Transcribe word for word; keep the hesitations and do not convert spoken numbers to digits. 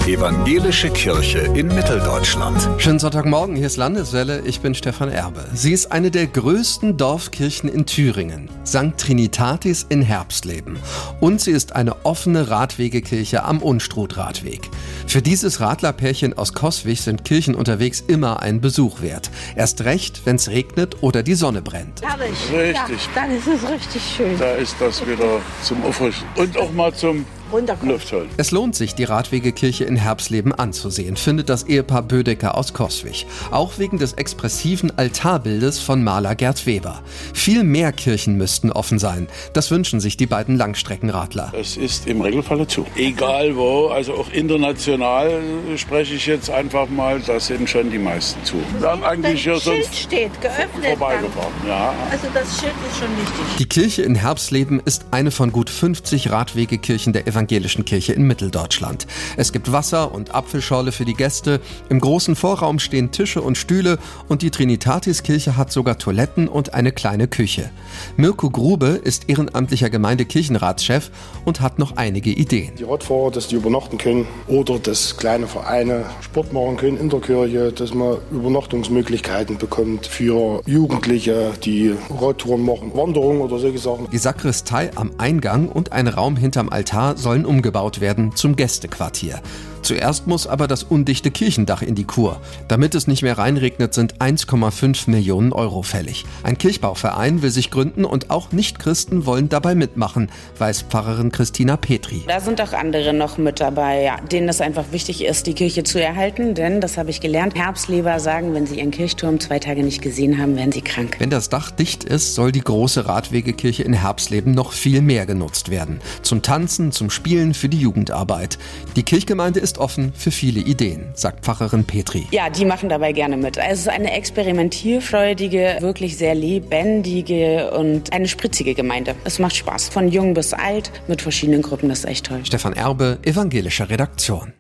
Evangelische Kirche in Mitteldeutschland. Schönen Sonntagmorgen, hier ist Landeswelle, ich bin Stefan Erbe. Sie ist eine der größten Dorfkirchen in Thüringen, Sankt Trinitatis in Herbstleben. Und sie ist eine offene Radwegekirche am Unstrut-Radweg. Für dieses Radlerpärchen aus Coswig sind Kirchen unterwegs immer ein Besuch wert. Erst recht, wenn es regnet oder die Sonne brennt. Herrlich. Richtig. Ja, dann ist es richtig schön. Da ist das wieder zum Auffrischen und auch mal zum Luft holen. Es lohnt sich, die Radwegekirche in Herbstleben anzusehen, findet das Ehepaar Bödecker aus Coswig. Auch wegen des expressiven Altarbildes von Maler Gerd Weber. Viel mehr Kirchen müssten offen sein. Das wünschen sich die beiden Langstreckenradler. Es ist im Regelfalle zu. Egal wo, also auch international spreche ich jetzt einfach mal, da sind schon die meisten zu. Wir haben eigentlich hier das Schild sonst steht, geöffnet. vorbeigefahren. Ja. Also das Schild ist schon wichtig. Die Kirche in Herbstleben ist eine von gut fünfzig Radwegekirchen der Evangelischen Kirche in Mitteldeutschland. Es gibt Wasser und Apfelschorle für die Gäste, im großen Vorraum stehen Tische und Stühle und die Trinitatis-Kirche hat sogar Toiletten und eine kleine Küche. Mirko Grube ist ehrenamtlicher Gemeindekirchenratschef und hat noch einige Ideen. Die Radfahrer, dass die übernachten können oder dass kleine Vereine Sport machen können in der Kirche, dass man Übernachtungsmöglichkeiten bekommt für Jugendliche, die Radtouren machen, Wanderungen oder solche Sachen. Die Sakristei am Eingang und ein Raum hinterm Altar sollen umgebaut werden zum Gästequartier. Zuerst muss aber das undichte Kirchendach in die Kur. Damit es nicht mehr reinregnet, sind eins Komma fünf Millionen Euro fällig. Ein Kirchbauverein will sich gründen und auch Nichtchristen wollen dabei mitmachen, weiß Pfarrerin Christina Petri. Da sind auch andere noch mit dabei, ja, denen es einfach wichtig ist, die Kirche zu erhalten. Denn, das habe ich gelernt, Herbstleber sagen, wenn sie ihren Kirchturm zwei Tage nicht gesehen haben, werden sie krank. Wenn das Dach dicht ist, soll die große Radwegekirche in Herbstleben noch viel mehr genutzt werden. Zum Tanzen, zum Spielen, für die Jugendarbeit. Die Kirchgemeinde ist offen für viele Ideen, sagt Pfarrerin Petri. Ja, die machen dabei gerne mit. Es ist eine experimentierfreudige, wirklich sehr lebendige und eine spritzige Gemeinde. Es macht Spaß. Von jung bis alt, mit verschiedenen Gruppen, das ist echt toll. Stefan Erbe, evangelische Redaktion.